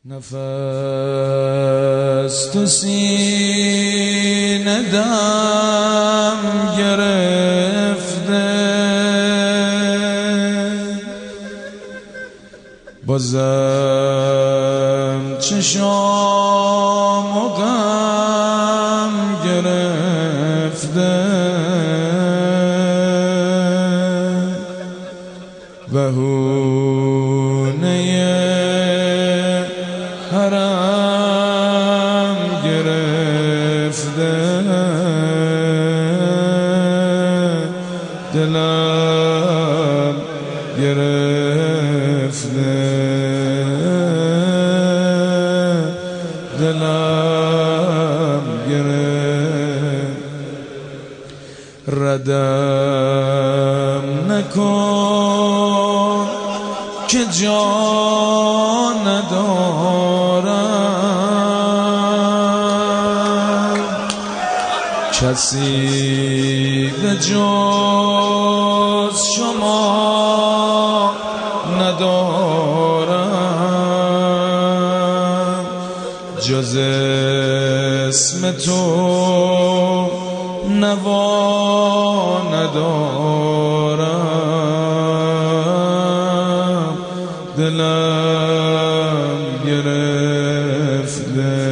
نفس تو سینه دم گرفته، بازم چشام و غم گرفته، بهونه حرم گرفته، دلم گرفته، دلم گرفته. ردم نکن که جا ندارم، کسی به جز شما ندارم، جز اسم تو نوا ندارم، دلم گرفته.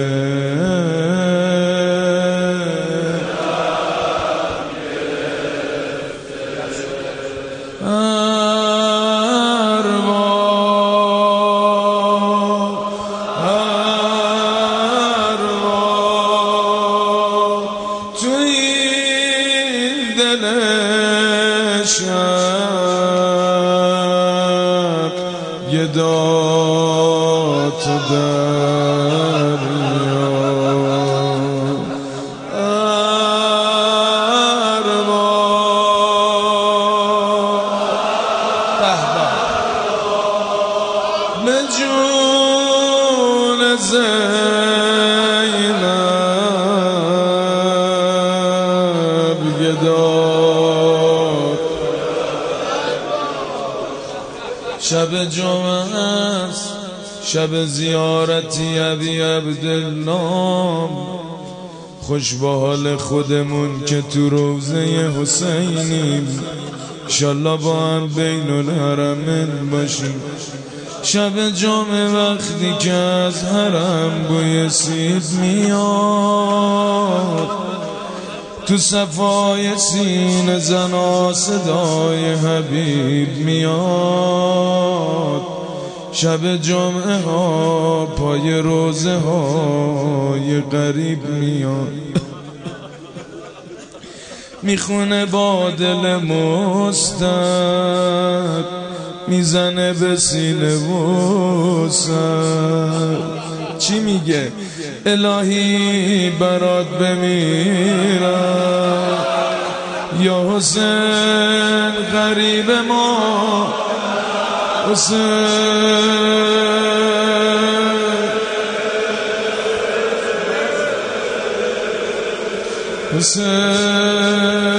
شب گدا تو دریا، به جون زینب گدا، شب جمعه است، شب زیارتی ابی عبدالله، خوش با حال خودمون که تو روضه حسینیم، انشالله با هم بین الحرمین باشیم. شب جمعه وقتی که از حرم بوی سید میاد، تو صفای سینه زنا صدای حبیب میاد، شب جمعه ها پای روزه های غریب میاد، میخونه با دل مستر، میزنه به سینه و سر، چی میگه؟ الهی برات بمیرم یا حسین غریب ما، حسین